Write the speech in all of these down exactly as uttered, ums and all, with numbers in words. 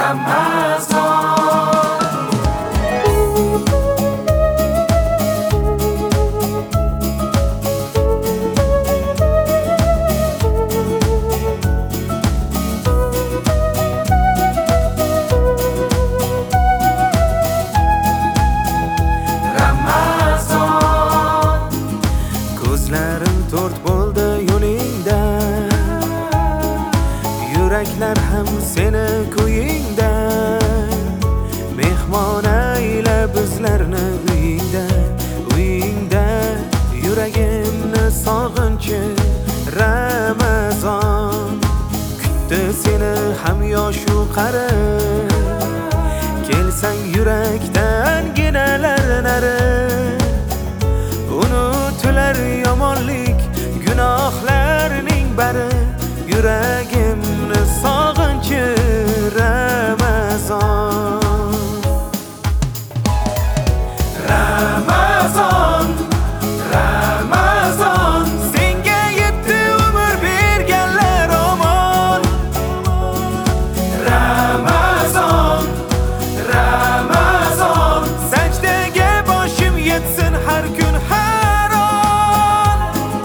Ko'zlarim to'rt bo'ldi yo'lingda, yuraklar ham seni ko'yingda. Mehmon ayla bizlarni uyingda, uyingda. Yuragimni sog'inchi Ramazon kutdi seni ham yoshu qari. Kelsang yurakdan ginalar nari, unutilar yomonlik gunohlarning bari. Yuragimni sog'inchi Ramazon. Ramazon, Ramazon, senga yetti umr berganlar omon. Ramazon, Ramazon, sajdaga boshim yetsin har kun har on.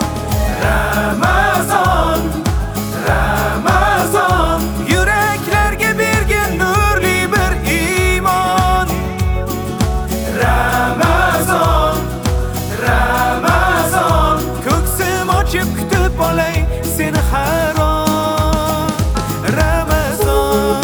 Ramazon, Ramazon, yuraklarga bergan nurli bir iymon. Ramazon, Ramazon, ko'ksim ochib kutib olay seni har on. Ramazon.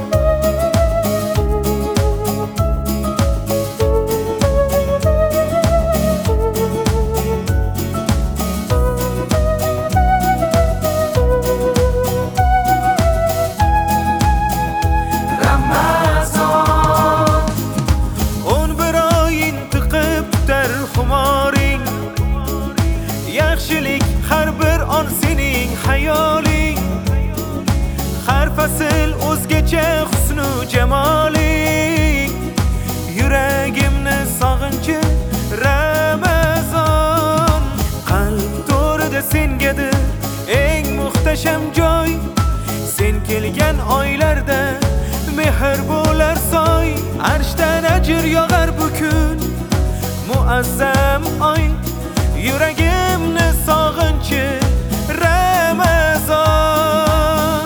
Yaxshilik har bir on sening hayoling, har fasl o'zgacha husnu jamoling. Yuragimni sog'inchi Ramazon, qalb to'rida sengadir eng muhtasham joy. Sen kelgan oylarda mehr bo'lar soy, arshdan ajr yog'ar bu kun muazzam oy. Yuragimni sog'inchi Ramazon.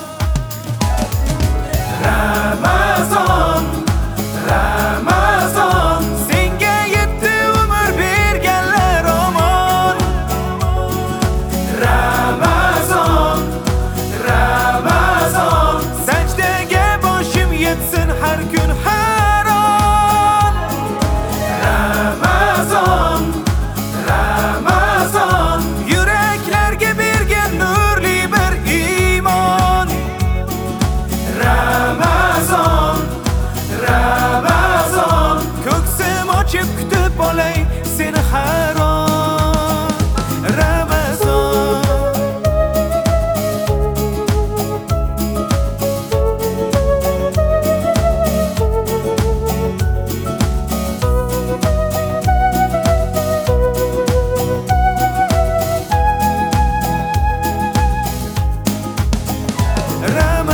Ramazon, Ramazon, senga yetti umr berganlar omon. Ramazon, Ramazon, sajdaga boshim yetsin har kun har on. Ramazon, Ramazon, yuraklarga bergan nurli bir iymon. Ramazon, Ramazon, ko'ksim ochib kutib olay seni har on. Ramazon. Ramazon.